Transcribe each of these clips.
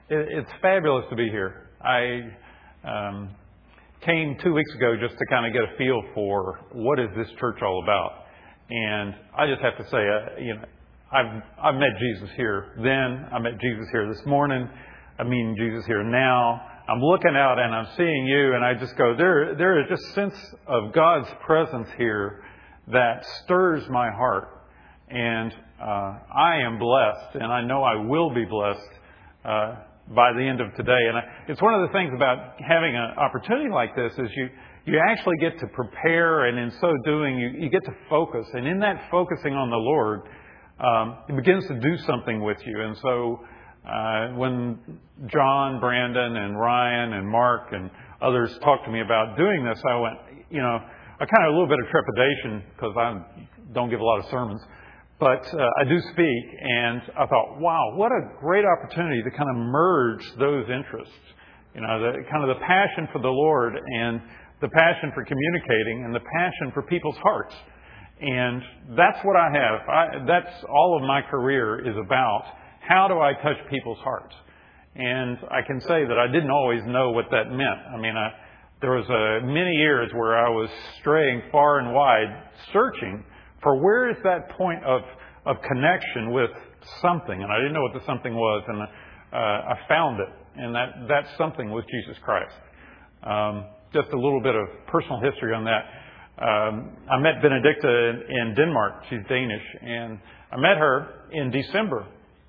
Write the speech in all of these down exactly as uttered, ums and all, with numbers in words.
it, it's fabulous to be here. I um, came two weeks ago just to kind of get a feel for what is this church all about. And I just have to say, uh, you know, I've I've met Jesus here then. I met Jesus here this morning. I'm meeting Jesus here now. I'm looking out and I'm seeing you, and I just go, there there is just a sense of God's presence here that stirs my heart. And uh, I am blessed, and I know I will be blessed uh, by the end of today. And I, it's one of the things about having an opportunity like this is you you actually get to prepare, and in so doing, you, you get to focus. And in that focusing on the Lord, um, it begins to do something with you. And so uh, when John, Brandon, and Ryan, and Mark, and others talked to me about doing this, I went, you know, I kind of a little bit of trepidation because I don't give a lot of sermons. But uh, I do speak, and I thought, wow, what a great opportunity to kind of merge those interests. You know, the kind of the passion for the Lord and the passion for communicating and the passion for people's hearts. And that's what I have. I, that's all of my career is about. How do I touch people's hearts? And I can say that I didn't always know what that meant. I mean, I, there was a, many years where I was straying far and wide, searching for where is that point of, of connection with something. And I didn't know what the something was, and uh, I found it. And that, that something was Jesus Christ. Um, just a little bit of personal history on that. Um, I met Benedicta in, in Denmark. She's Danish. And I met her in December.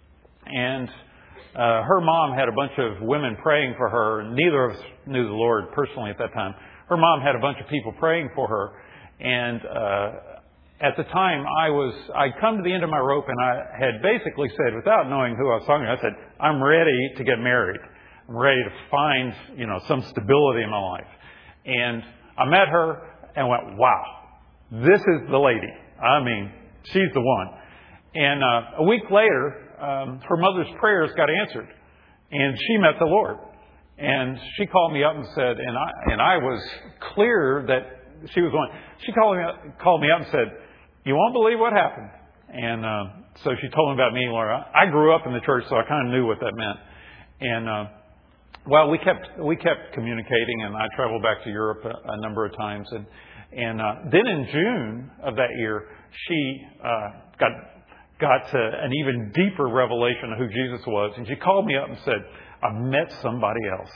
And uh, her mom had a bunch of women praying for her. Neither of us knew the Lord personally at that time. Her mom had a bunch of people praying for her. And uh, at the time, I was, I'd come to the end of my rope, and I had basically said, without knowing who I was talking to, I said, I'm ready to get married. I'm ready to find, you know, some stability in my life. And I met her and went, wow, this is the lady. I mean, she's the one. And uh, a week later, um, her mother's prayers got answered, and she met the Lord. And she called me up and said, and I and I was clear that she was one. She called me up, called me up and said, "You won't believe what happened." And uh, so she told me about me and Laura. I grew up in the church, so I kind of knew what that meant. And uh, well, we kept we kept communicating, and I traveled back to Europe a, a number of times. And and uh, then in June of that year, she uh, got got to an even deeper revelation of who Jesus was. And she called me up and said, "I've met somebody else."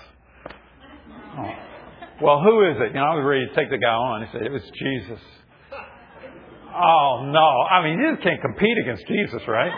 Oh. Well, who is it? You know, I was ready to take the guy on. He said, "It was Jesus." Oh, no. I mean, you just can't compete against Jesus, right?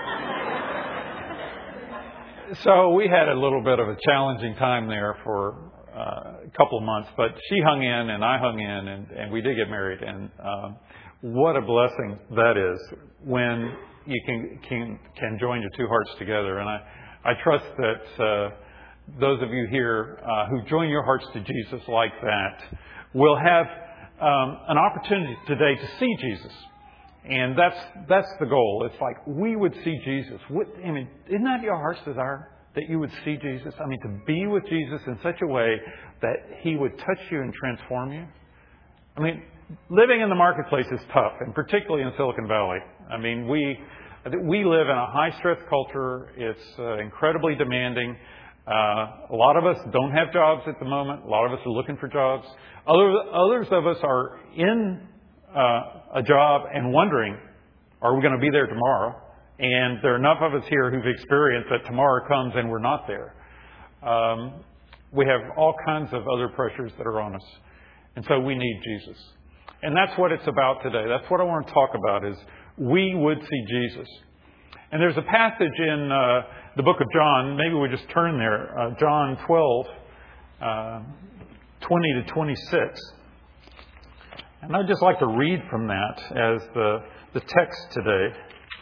So we had a little bit of a challenging time there for uh, a couple of months. But she hung in and I hung in, and, and we did get married. And um, what a blessing that is when you can can, can join your two hearts together. And I, I trust that uh, those of you here uh, who join your hearts to Jesus like that will have um, an opportunity today to see Jesus. And that's that's the goal. It's like we would see Jesus. What, I mean, isn't that your heart's desire? That you would see Jesus? I mean, to be with Jesus in such a way that He would touch you and transform you? I mean, living in the marketplace is tough, and particularly in Silicon Valley. I mean, we we live in a high-stress culture. It's uh, incredibly demanding. Uh, a lot of us don't have jobs at the moment. A lot of us are looking for jobs. Other, others of us are in uh, a job and wondering, are we going to be there tomorrow? And there are enough of us here who've experienced that tomorrow comes and we're not there. Um, we have all kinds of other pressures that are on us. And so we need Jesus. And that's what it's about today. That's what I want to talk about is we would see Jesus. And there's a passage in uh, the book of John. Maybe we just turn there. Uh, John twelve, uh, twenty to twenty-six. And I'd just like to read from that as the, the text today.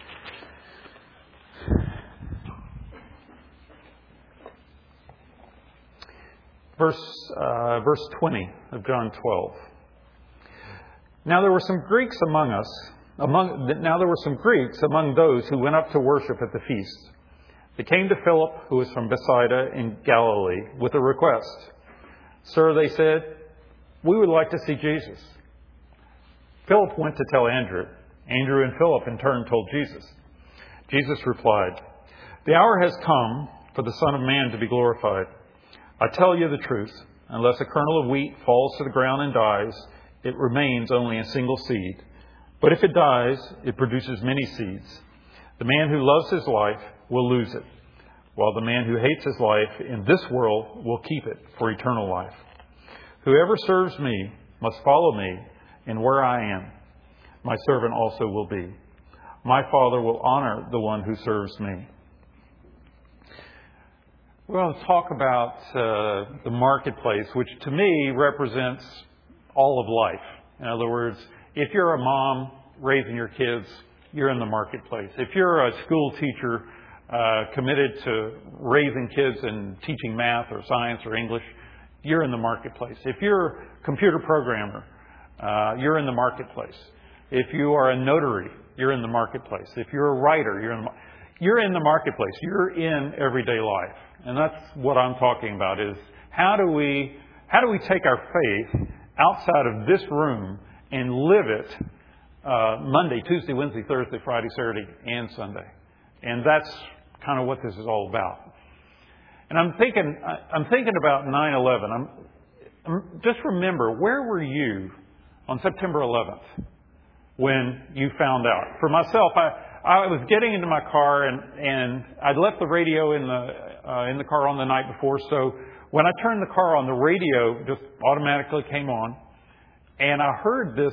Verse, uh, verse twenty of John twelve. Now there were some Greeks among us. Among, now there were some Greeks among those who went up to worship at the feast. They came to Philip, who was from Bethsaida in Galilee, with a request. "Sir," they said, "we would like to see Jesus." Philip went to tell Andrew. Andrew and Philip in turn told Jesus. Jesus replied, "The hour has come for the Son of Man to be glorified. I tell you the truth, unless a kernel of wheat falls to the ground and dies, it remains only a single seed. But if it dies, it produces many seeds. The man who loves his life will lose it, while the man who hates his life in this world will keep it for eternal life. Whoever serves me must follow me, and where I am, my servant also will be. My Father will honor the one who serves me. We're going to talk about uh, the marketplace, which to me represents all of life. In other words, if you're a mom raising your kids, you're in the marketplace. If you're a school teacher uh, committed to raising kids and teaching math or science or English, you're in the marketplace. If you're a computer programmer, uh, you're in the marketplace. If you are a notary, you're in the marketplace. If you're a writer, you're in the, you're in the marketplace. You're in everyday life. And that's what I'm talking about, is how do we how do we take our faith outside of this room and live it uh, Monday, Tuesday, Wednesday, Thursday, Friday, Saturday, and Sunday. And that's kind of what this is all about. And I'm thinking I'm thinking about nine eleven. I'm, I'm just remember, where were you on September eleventh when you found out? For myself, I I was getting into my car and and I'd left the radio in the uh, in the car on the night before. So when I turned the car on, the radio just automatically came on, and I heard this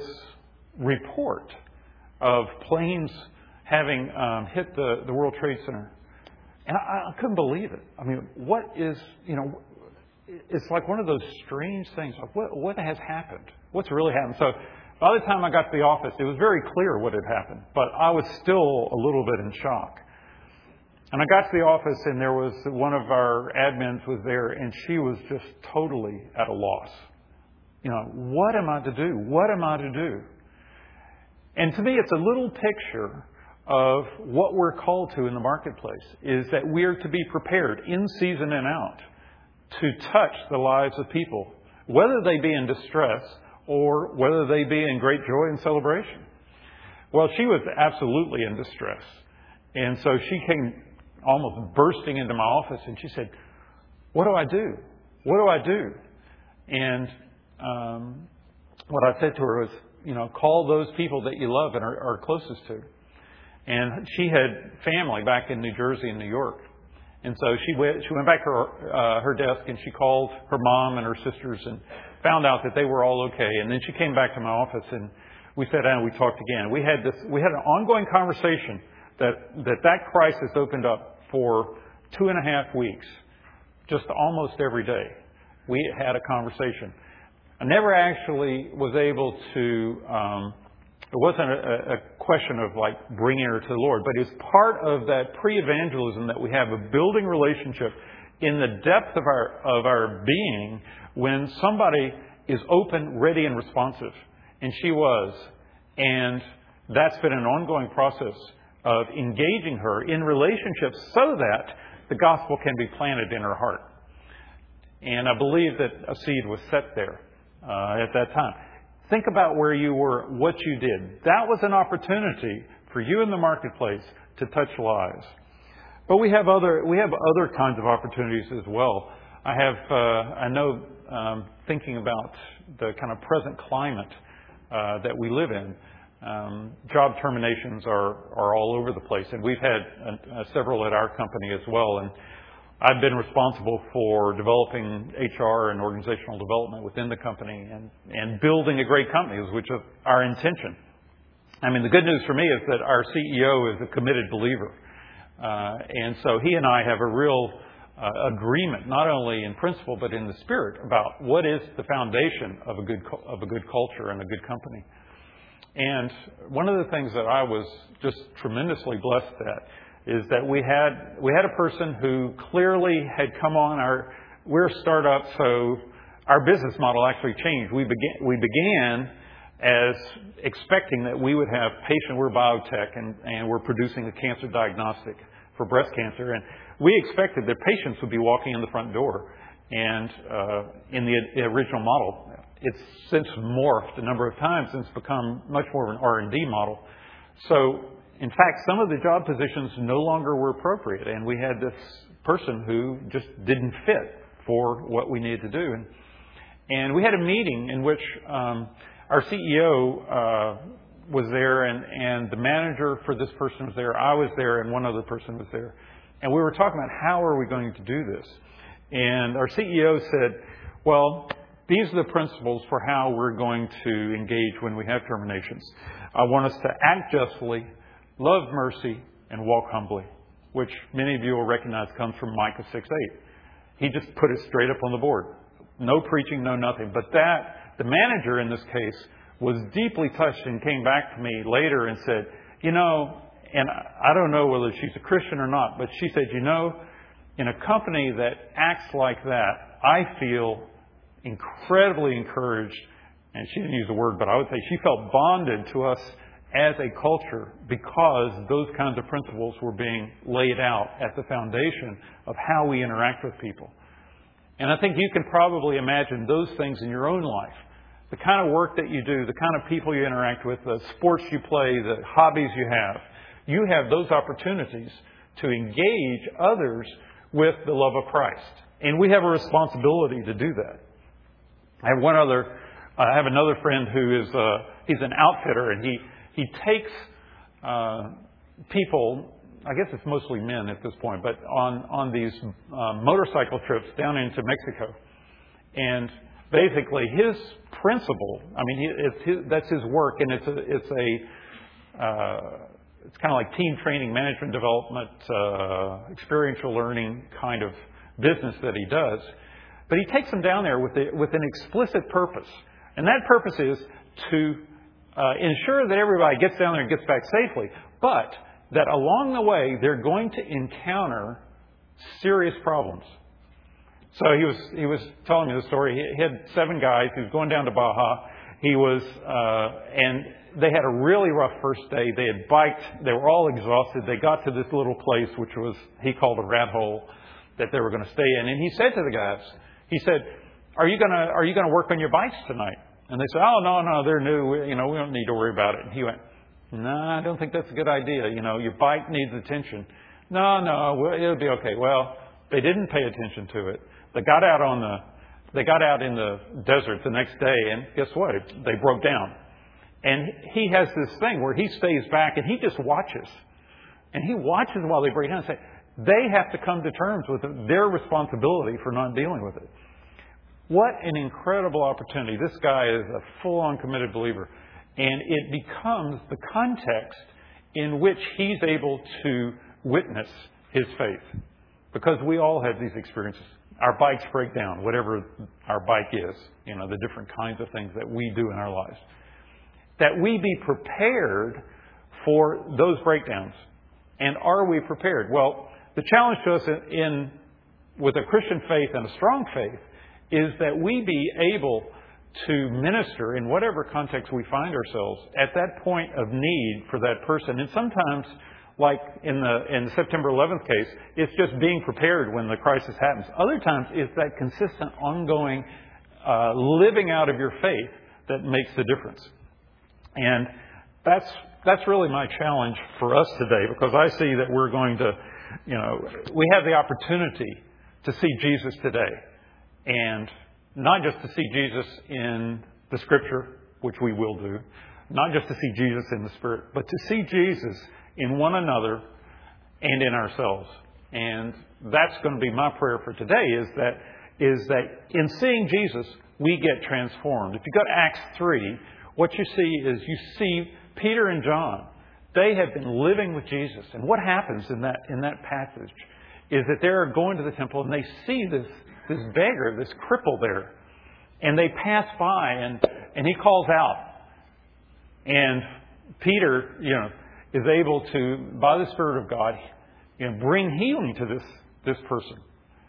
report of planes having um, hit the, the World Trade Center. And I, I couldn't believe it. I mean, what is, you know, it's like one of those strange things. Like, what, what has happened? What's really happened? So by the time I got to the office, it was very clear what had happened. But I was still a little bit in shock. And I got to the office, and there was one of our admins was there, and she was just totally at a loss. You know, what am I to do? What am I to do? And to me, it's a little picture of what we're called to in the marketplace, is that we're to be prepared in season and out to touch the lives of people, whether they be in distress or whether they be in great joy and celebration. Well, she was absolutely in distress. And so she came almost bursting into my office, and she said, what do I do? What do I do? And um, what I said to her was, you know, call those people that you love and are, are closest to. And she had family back in New Jersey and New York. And so she went, she went back to her, uh, her desk, and she called her mom and her sisters and found out that they were all okay. And then she came back to my office, and we sat down and we talked again. We had this, we had an ongoing conversation that, that that crisis opened up for two and a half weeks, just almost every day. We had a conversation. I never actually was able to, um, it wasn't a, a question of like bringing her to the Lord, but it's part of that pre-evangelism that we have, a building relationship in the depth of our, of our being when somebody is open, ready, and responsive. And she was. And that's been an ongoing process of engaging her in relationships so that the gospel can be planted in her heart. And I believe that a seed was set there uh, at that time. Think about where you were, what you did. That was an opportunity for you in the marketplace to touch lives. But we have other we have other kinds of opportunities as well. I have uh, I know um, thinking about the kind of present climate uh, that we live in. Um, job terminations are, are all over the place, and we've had uh, several at our company as well. And I've been responsible for developing H R and organizational development within the company and, and building a great company, which is our intention. I mean, the good news for me is that our C E O is a committed believer. Uh, and so he and I have a real uh, agreement, not only in principle, but in the spirit about what is the foundation of a good, of a good culture and a good company. And one of the things that I was just tremendously blessed at is that we had we had a person who clearly had come on our we're a startup, so our business model actually changed. We began we began as expecting that we would have patient we're biotech and, and we're producing a cancer diagnostic for breast cancer, and we expected that patients would be walking in the front door. And uh, in the, the original model, it's since morphed a number of times and it's become much more of an R and D model. So, in fact, some of the job positions no longer were appropriate, and we had this person who just didn't fit for what we needed to do. And, and we had a meeting in which um, our C E O uh, was there, and, and the manager for this person was there. I was there, and one other person was there. And we were talking about how are we going to do this. And our C E O said, well, these are the principles for how we're going to engage when we have terminations. I want us to act justly, love mercy, and walk humbly, which many of you will recognize comes from Micah six eight. He just put it straight up on the board. No preaching, no nothing. But that, the manager in this case, was deeply touched and came back to me later and said, you know, and I don't know whether she's a Christian or not, but she said, you know, in a company that acts like that, I feel incredibly encouraged, and she didn't use the word, but I would say she felt bonded to us as a culture because those kinds of principles were being laid out at the foundation of how we interact with people. And I think you can probably imagine those things in your own life. The kind of work that you do, the kind of people you interact with, the sports you play, the hobbies you have. You have those opportunities to engage others with the love of Christ. And we have a responsibility to do that. I have one other, I have another friend who is, uh, he's an outfitter, and he, he takes uh, people, I guess it's mostly men at this point, but on, on these uh, motorcycle trips down into Mexico. And basically his principle, I mean, he, it's his, that's his work, and it's a, it's a, uh, it's kind of like team training, management development, uh, experiential learning kind of business that he does. But he takes them down there with, the, with an explicit purpose. And that purpose is to uh, ensure that everybody gets down there and gets back safely, but that along the way they're going to encounter serious problems. So he was he was telling me the story. He had seven guys. He was going down to Baja. He was, uh, and they had a really rough first day. They had biked. They were all exhausted. They got to this little place, which was, he called a rat hole, that they were going to stay in. And he said to the guys, he said, are you going to, are you going to work on your bikes tonight? And they said, oh, no, no, they're new. We, you know, we don't need to worry about it. And he went, no, I don't think that's a good idea. You know, your bike needs attention. No, no, it'll be okay. Well, they didn't pay attention to it. They got out on the, they got out in the desert the next day, and guess what? They broke down. And he has this thing where he stays back and he just watches. And he watches while they break down and say, they have to come to terms with their responsibility for not dealing with it. What an incredible opportunity. This guy is a full-on committed believer. And it becomes the context in which he's able to witness his faith. Because we all have these experiences. Our bikes break down, whatever our bike is, you know, the different kinds of things that we do in our lives. That we be prepared for those breakdowns. And are we prepared? Well, the challenge to us in, in with a Christian faith and a strong faith is that we be able to minister in whatever context we find ourselves at that point of need for that person. And sometimes, like in the in the September eleventh case, it's just being prepared when the crisis happens. Other times, it's that consistent, ongoing uh, living out of your faith that makes the difference. And that's that's really my challenge for us today, because I see that we're going to, you know, we have the opportunity to see Jesus today. And not just to see Jesus in the Scripture, which we will do, not just to see Jesus in the Spirit, but to see Jesus in one another and in ourselves. And that's going to be my prayer for today, is that is that in seeing Jesus, we get transformed. If you go to Acts three, what you see is you see Peter and John. They have been living with Jesus. And what happens in that in that passage is that they're going to the temple and they see this this beggar, this cripple there. And they pass by and, and he calls out. And Peter, you know, is able to, by the Spirit of God, you know, bring healing to this, this person.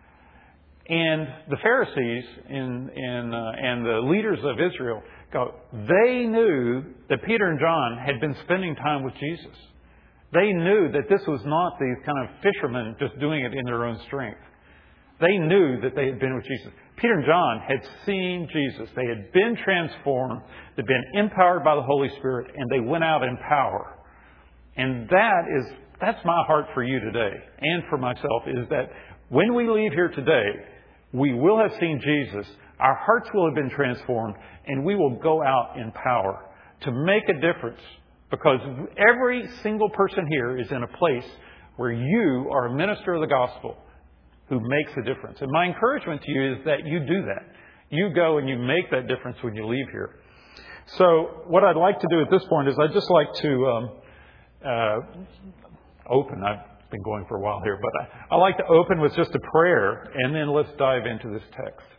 And the Pharisees and, and, uh, and the leaders of Israel, go, they knew that Peter and John had been spending time with Jesus. They knew that this was not these kind of fishermen just doing it in their own strength. They knew that they had been with Jesus. Peter and John had seen Jesus. They had been transformed. They'd been empowered by the Holy Spirit, and they went out in power. And that is, that's my heart for you today and for myself, is that when we leave here today, we will have seen Jesus, our hearts will have been transformed, and we will go out in power to make a difference, because every single person here is in a place where you are a minister of the gospel who makes a difference. And my encouragement to you is that you do that. You go and you make that difference when you leave here. So what I'd like to do at this point is I'd just like to um, uh, open. I've been going for a while here, but I, I like to open with just a prayer, and then let's dive into this text.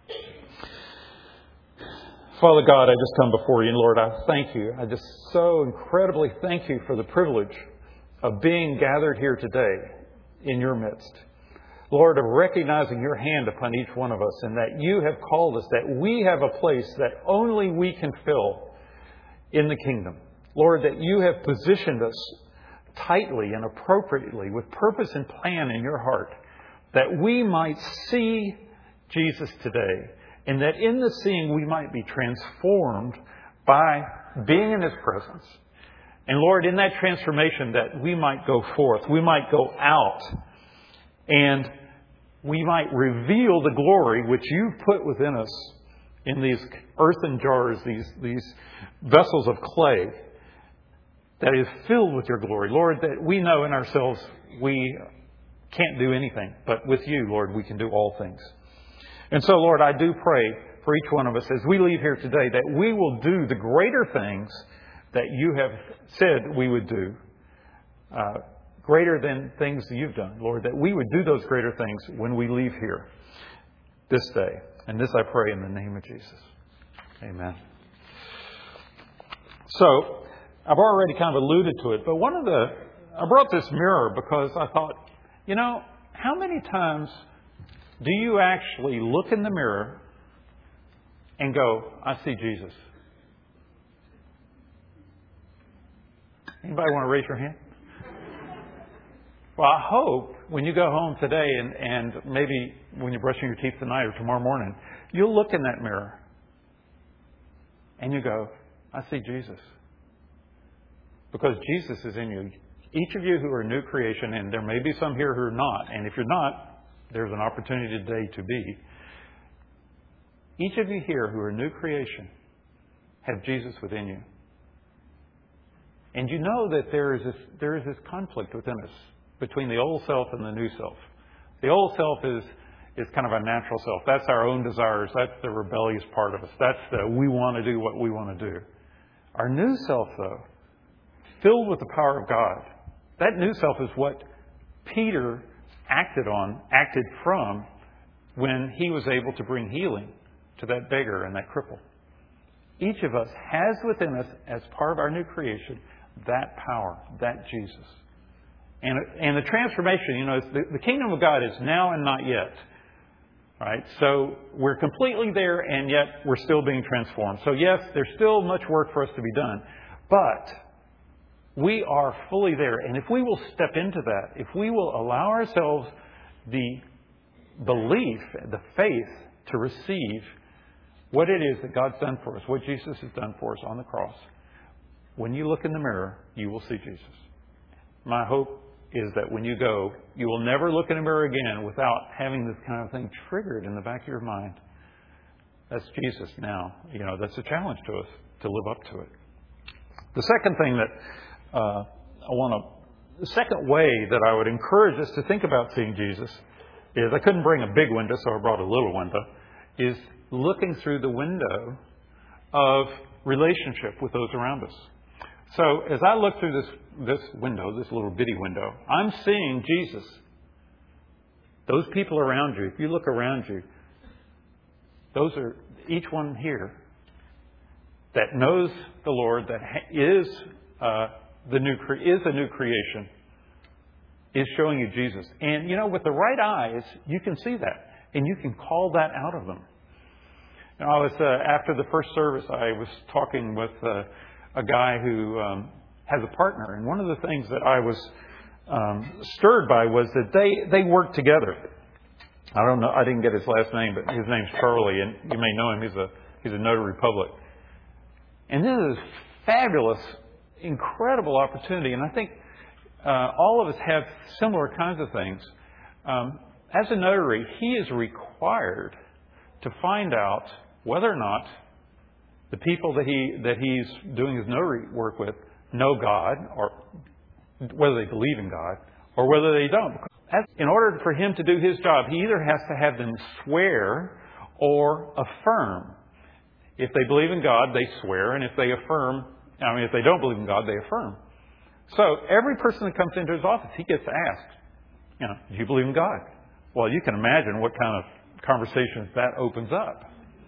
Father God, I just come before you, and Lord, I thank you. I just so incredibly thank you for the privilege of being gathered here today in your midst. Lord, of recognizing your hand upon each one of us, and that you have called us, that we have a place that only we can fill in the kingdom. Lord, that you have positioned us tightly and appropriately with purpose and plan in your heart, that we might see Jesus today, and that in the seeing we might be transformed by being in his presence. And Lord, in that transformation, that we might go forth, we might go out, and we might reveal the glory which you've put within us in these earthen jars, these, these vessels of clay that is filled with your glory. Lord, that we know in ourselves we can't do anything, but with you, Lord, we can do all things. And so, Lord, I do pray for each one of us as we leave here today that we will do the greater things that you have said we would do. Uh, greater than things that you've done, Lord, that we would do those greater things when we leave here this day. And this I pray in the name of Jesus. Amen. So, I've already kind of alluded to it, but one of the, I brought this mirror because I thought, you know, how many times do you actually look in the mirror and go, I see Jesus? Anybody want to raise your hand? Well, I hope when you go home today and, and maybe when you're brushing your teeth tonight or tomorrow morning, you'll look in that mirror and you go, I see Jesus. Because Jesus is in you. Each of you who are new creation, and there may be some here who are not, and if you're not, there's an opportunity today to be. Each of you here who are new creation have Jesus within you. And you know that there is this, there is this conflict within us between the old self and the new self. The old self is, is kind of a natural self. That's our own desires. That's the rebellious part of us. That's the we want to do what we want to do. Our new self, though, filled with the power of God, that new self is what Peter acted on, acted from, when he was able to bring healing to that beggar and that cripple. Each of us has within us, as part of our new creation, that power, that Jesus. And, and the transformation, you know, the, the kingdom of God is now and not yet. Right? So we're completely there, and yet we're still being transformed. So yes, there's still much work for us to be done. But we are fully there. And if we will step into that, if we will allow ourselves the belief, the faith to receive what it is that God's done for us, what Jesus has done for us on the cross, when you look in the mirror, you will see Jesus. My hope is that when you go, you will never look in a mirror again without having this kind of thing triggered in the back of your mind. That's Jesus now. You know, that's a challenge to us to live up to it. The second thing that uh, I want to, the second way that I would encourage us to think about seeing Jesus is, I couldn't bring a big window, so I brought a little window, is looking through the window of relationship with those around us. So as I look through this this window, this little bitty window, I'm seeing Jesus. Those people around you, if you look around you, those are each one here that knows the Lord, that is uh, the new cre- is a new creation, is showing you Jesus. And you know, with the right eyes, you can see that, and you can call that out of them. Now, I was uh, after the first service, I was talking with uh, a guy who um, has a partner, and one of the things that I was um, stirred by was that they they work together. I don't know, I didn't get his last name, but his name's Charlie, and you may know him. He's a he's a notary public, and this is fabulous, incredible opportunity. And I think uh, all of us have similar kinds of things. Um, as a notary, he is required to find out whether or not the people that he that he's doing his notary work with know God, or whether they believe in God, or whether they don't. As, in order for him to do his job, he either has to have them swear or affirm. If they believe in God, they swear, and if they affirm, I mean, if they don't believe in God, they affirm. So every person that comes into his office, he gets asked, you know, do you believe in God? Well, you can imagine what kind of conversations that opens up.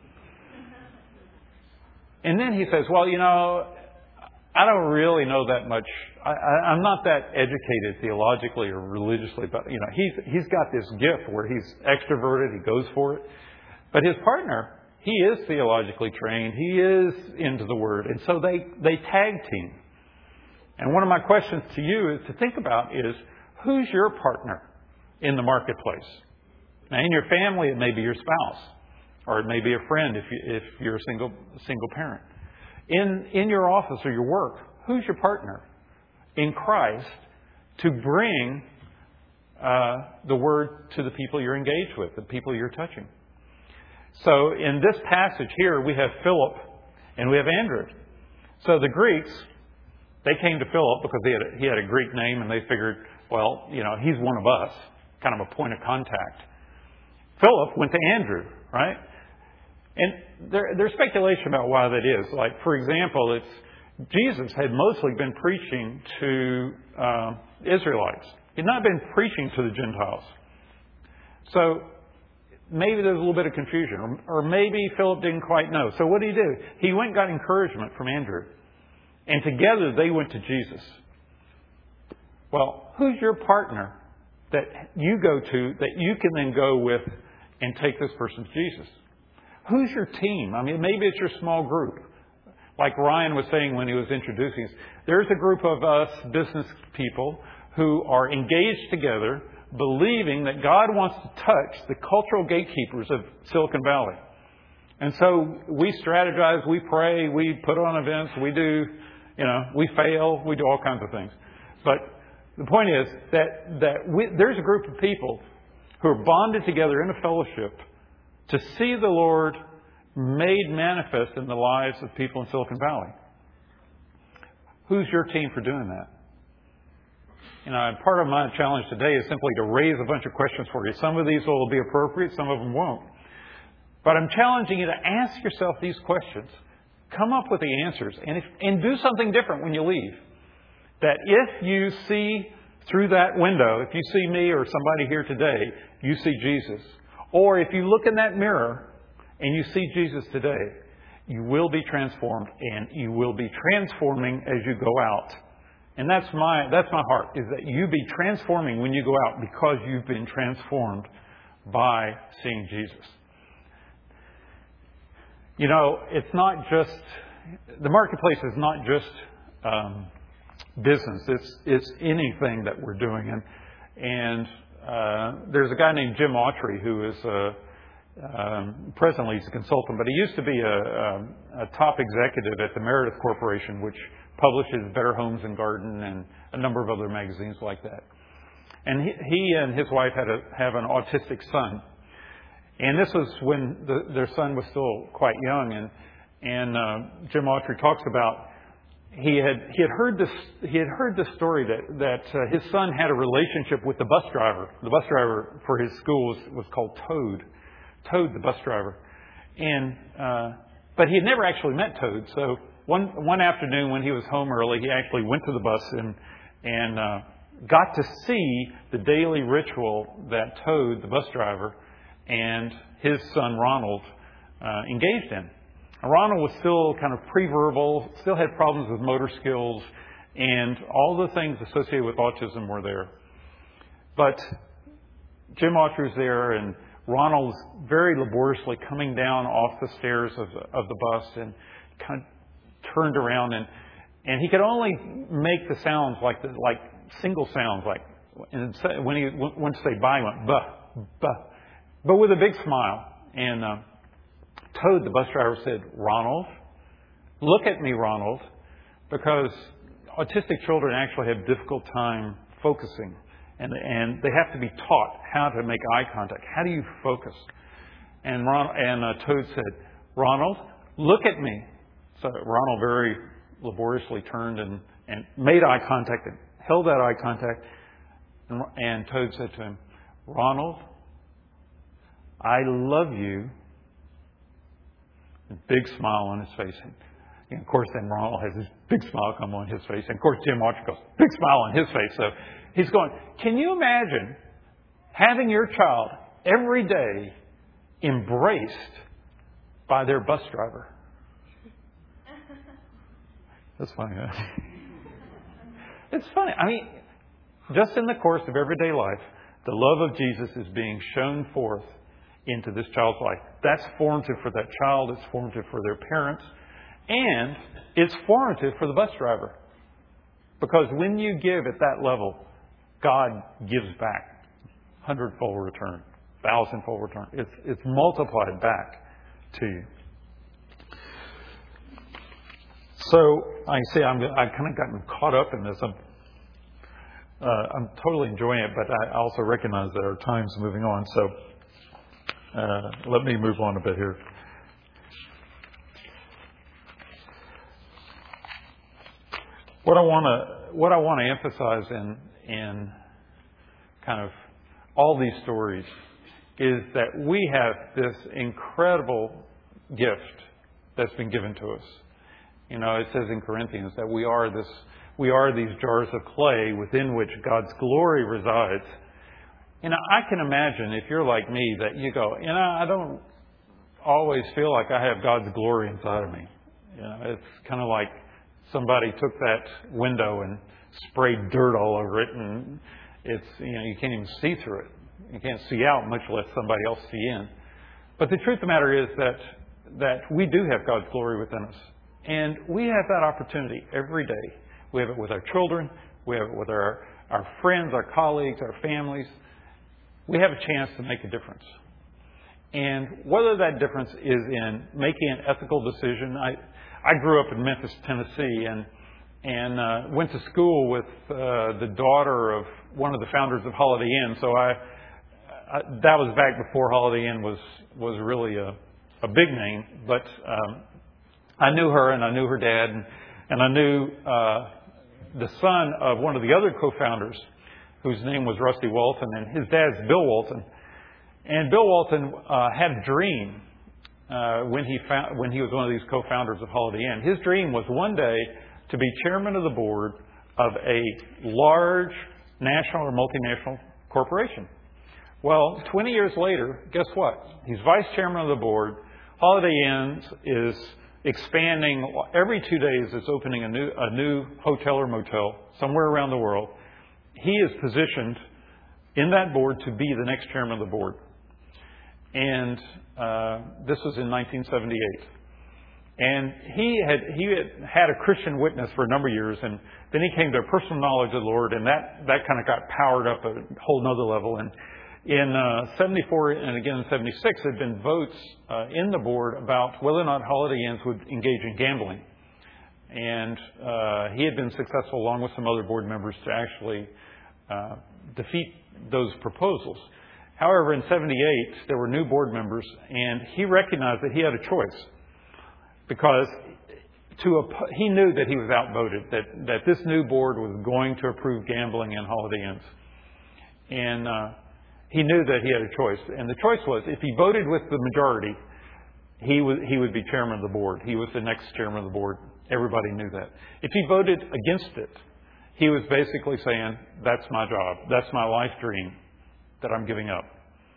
And then he says, well, you know, I don't really know that much. I, I, I'm not that educated theologically or religiously, but, you know, he's, he's got this gift where he's extroverted, he goes for it. But his partner, he is theologically trained, he is into the Word. And so they, they tag team. And one of my questions to you is to think about is, who's your partner in the marketplace? Now, in your family, it may be your spouse, or it may be a friend if, you, if you're a single single parent. In, in your office or your work, who's your partner in Christ to bring uh, the Word to the people you're engaged with, the people you're touching? So in this passage here, we have Philip and we have Andrew. So the Greeks, they came to Philip because he had a, he had a Greek name, and they figured, well, you know, he's one of us, kind of a point of contact. Philip went to Andrew, right? And there, there's speculation about why that is. Like, for example, it's Jesus had mostly been preaching to uh, Israelites. He had not been preaching to the Gentiles. So maybe there's a little bit of confusion, or, or maybe Philip didn't quite know. So what did he do? He went and got encouragement from Andrew. And together they went to Jesus. Well, who's your partner that you go to that you can then go with and take this person to Jesus? Who's your team? I mean, maybe it's your small group. Like Ryan was saying when he was introducing us, there's a group of us business people who are engaged together, believing that God wants to touch the cultural gatekeepers of Silicon Valley. And so we strategize, we pray, we put on events, we do, you know, we fail, we do all kinds of things. But the point is that, that we, there's a group of people who are bonded together in a fellowship to see the Lord made manifest in the lives of people in Silicon Valley. Who's your team for doing that? You know, part of my challenge today is simply to raise a bunch of questions for you. Some of these will be appropriate, some of them won't. But I'm challenging you to ask yourself these questions. Come up with the answers, and, if, and do something different when you leave. That if you see through that window, if you see me or somebody here today, you see Jesus. Or if you look in that mirror and you see Jesus today, you will be transformed, and you will be transforming as you go out. And that's my that's my heart, is that you be transforming when you go out because you've been transformed by seeing Jesus. You know, it's not just, the marketplace is not just um, business. It's it's anything that we're doing. And and uh, there's a guy named Jim Autry who is a, um, presently he's a consultant, but he used to be a, a, a top executive at the Meredith Corporation, which publishes Better Homes and Garden and a number of other magazines like that. And he, he and his wife had a, have an autistic son. And this was when the, their son was still quite young. And, and uh, Jim Autry talks about he had he had heard this he had heard this story that that uh, his son had a relationship with the bus driver. The bus driver for his school was, was called Toad, Toad the bus driver. And uh, but he had never actually met Toad. So one one afternoon when he was home early, he actually went to the bus and and uh, got to see the daily ritual that Toad the bus driver and his son Ronald uh, engaged in. And Ronald was still kind of pre-verbal, still had problems with motor skills, and all the things associated with autism were there. But Jim Autry was there, and Ronald was very laboriously coming down off the stairs of the, of the bus and kind of turned around, and and he could only make the sounds like the, like single sounds, like and when he went to say bye, he went buh buh. But with a big smile. And uh, Toad, the bus driver, said, "Ronald, look at me, Ronald," because autistic children actually have a difficult time focusing. And, and they have to be taught how to make eye contact. How do you focus? And, Ron, and uh, Toad said, Ronald, look at me. So Ronald very laboriously turned and, and made eye contact and held that eye contact. And, and Toad said to him, Ronald, I love you. A big smile on his face. And of course, then Ronald has this big smile come on his face. And of course, Jim Archer goes, big smile on his face. So he's going, can you imagine having your child every day embraced by their bus driver? That's funny, huh? It's funny. I mean, just in the course of everyday life, the love of Jesus is being shown forth into this child's life. That's formative for that child. It's formative for their parents. And it's formative for the bus driver. Because when you give at that level, God gives back. Hundredfold return. Thousandfold return. It's, it's multiplied back to you. So, I say I'm, I've kind of gotten caught up in this. I'm, uh, I'm totally enjoying it, but I also recognize that our time's moving on. So, uh, let me move on a bit here. What I want to what I want to emphasize in in kind of all these stories is that we have this incredible gift that's been given to us. You know, it says in Corinthians that we are this we are these jars of clay within which God's glory resides. You know, I can imagine if you're like me that you go, you know, I don't always feel like I have God's glory inside of me. You know, it's kind of like somebody took that window and sprayed dirt all over it, and it's, you know, you can't even see through it. You can't see out, much less somebody else see in. But the truth of the matter is that that we do have God's glory within us. And we have that opportunity every day. We have it with our children. We have it with our, our friends, our colleagues, our families. We have a chance to make a difference. And whether that difference is in making an ethical decision, I I grew up in Memphis, Tennessee, and and uh, went to school with uh, the daughter of one of the founders of Holiday Inn. So I, I that was back before Holiday Inn was was really a a big name. But um, I knew her, and I knew her dad, and, and I knew uh, the son of one of the other co-founders, whose name was Rusty Walton, and his dad's Bill Walton. And Bill Walton uh, had a dream. Uh, when he found, when he was one of these co-founders of Holiday Inn. His dream was one day to be chairman of the board of a large national or multinational corporation. Well, twenty years later, guess what? He's vice chairman of the board. Holiday Inn is expanding. Every two days it's opening a new, a new hotel or motel somewhere around the world. He is positioned in that board to be the next chairman of the board. And uh, this was in nineteen seventy-eight. And he had he had had a Christian witness for a number of years, and then he came to a personal knowledge of the Lord, and that, that kind of got powered up a whole nother level. And in uh, seventy-four and again in seventy-six, there had been votes uh, in the board about whether or not Holiday Inns would engage in gambling. And uh, he had been successful, along with some other board members, to actually uh, defeat those proposals. However, in seventy-eight, there were new board members, and he recognized that he had a choice, because to he knew that he was outvoted, that, that this new board was going to approve gambling in Holiday Inns. And uh, he knew that he had a choice. And the choice was, if he voted with the majority, he would, he would be chairman of the board. He was the next chairman of the board. Everybody knew that. If he voted against it, he was basically saying, that's my job. That's my life dream that I'm giving up.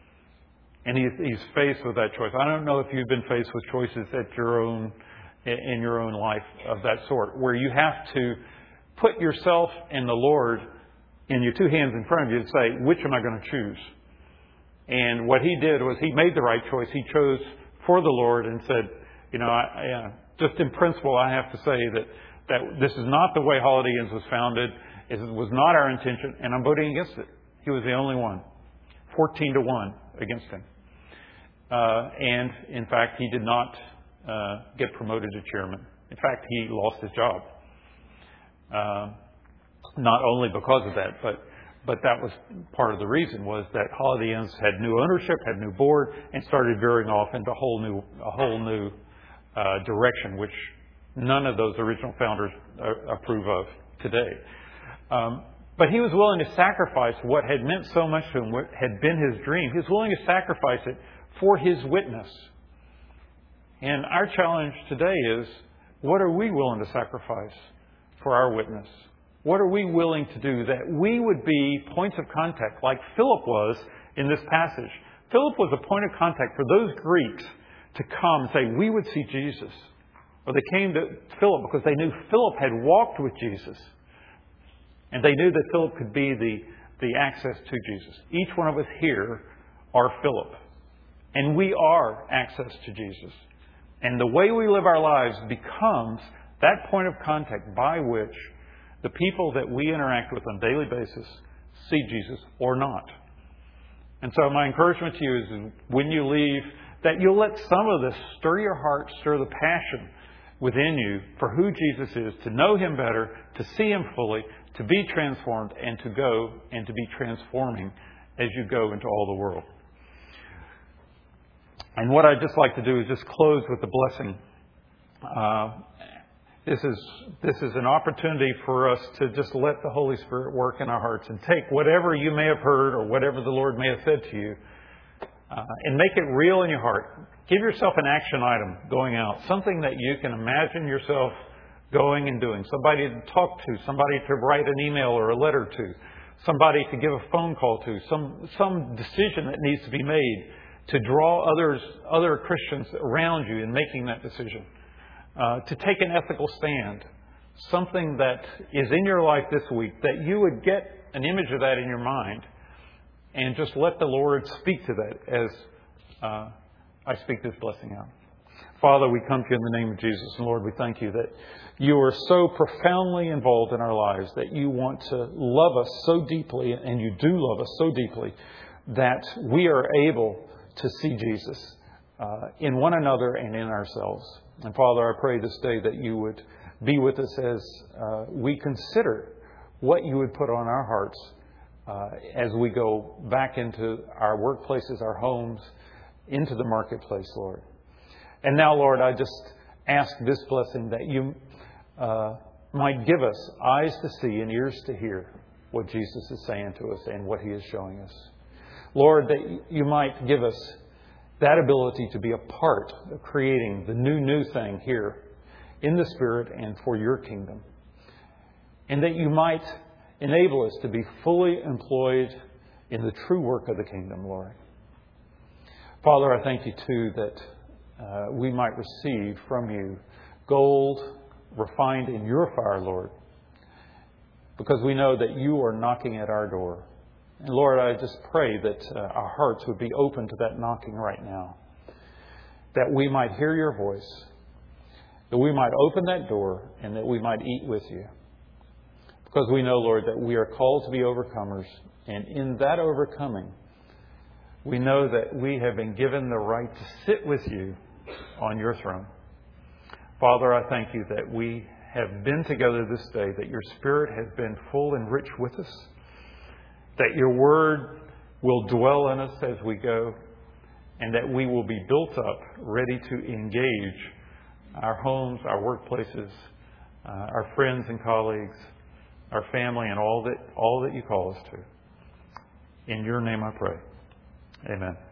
And he's, he's faced with that choice. I don't know if you've been faced with choices at your own, in your own life of that sort, where you have to put yourself and the Lord in your two hands in front of you and say, which am I going to choose? And what he did was he made the right choice. He chose for the Lord and said, you know, I, I, just in principle, I have to say that, that this is not the way Holiday Inns was founded. It was not our intention, and I'm voting against it. He was the only one. fourteen to one against him. Uh, and, in fact, he did not uh, get promoted to chairman. In fact, he lost his job. Uh, not only because of that, but but that was part of the reason, was that Holiday Inns had new ownership, had new board, and started veering off into a whole new, a whole new uh, direction, which none of those original founders uh, approve of today. Um, but he was willing to sacrifice what had meant so much to him, what had been his dream. He was willing to sacrifice it for his witness. And our challenge today is, what are we willing to sacrifice for our witness? What are we willing to do that we would be points of contact like Philip was in this passage? Philip was a point of contact for those Greeks to come and say, we would see Jesus. Or they came to Philip because they knew Philip had walked with Jesus. And they knew that Philip could be the, the access to Jesus. Each one of us here are Philip. And we are access to Jesus. And the way we live our lives becomes that point of contact by which the people that we interact with on a daily basis see Jesus or not. And so my encouragement to you is, when you leave, that you'll let some of this stir your heart, stir the passion within you for who Jesus is, to know Him better, to see Him fully, to be transformed, and to go and to be transforming as you go into all the world. And what I'd just like to do is just close with the blessing. Uh, this is this is an opportunity for us to just let the Holy Spirit work in our hearts and take whatever you may have heard or whatever the Lord may have said to you uh, and make it real in your heart. Give yourself an action item going out, something that you can imagine yourself going and doing, somebody to talk to, somebody to write an email or a letter to, somebody to give a phone call to, some some decision that needs to be made to draw others, other Christians around you in making that decision. Uh, to take an ethical stand. Something that is in your life this week, that you would get an image of that in your mind and just let the Lord speak to that as uh, I speak this blessing out. Father, we come to you in the name of Jesus. And Lord, we thank you that you are so profoundly involved in our lives, that you want to love us so deeply, and you do love us so deeply, that we are able to see Jesus uh, in one another and in ourselves. And Father, I pray this day that you would be with us as uh, we consider what you would put on our hearts uh, as we go back into our workplaces, our homes, into the marketplace, Lord. And now, Lord, I just ask this blessing that you uh, might give us eyes to see and ears to hear what Jesus is saying to us and what He is showing us. Lord, that you might give us that ability to be a part of creating the new, new thing here in the Spirit and for your kingdom. And that you might enable us to be fully employed in the true work of the kingdom, Lord. Father, I thank you too that uh, we might receive from you gold refined in your fire, Lord, because we know that you are knocking at our door. And Lord, I just pray that uh, our hearts would be open to that knocking right now. That we might hear your voice. That we might open that door and that we might eat with you. Because we know, Lord, that we are called to be overcomers. And in that overcoming, we know that we have been given the right to sit with you on your throne. Father, I thank you that we have been together this day, that your Spirit has been full and rich with us. That your word will dwell in us as we go, and that we will be built up, ready to engage our homes, our workplaces, uh, our friends and colleagues, our family, and all that all that you call us to. In your name I pray. Amen.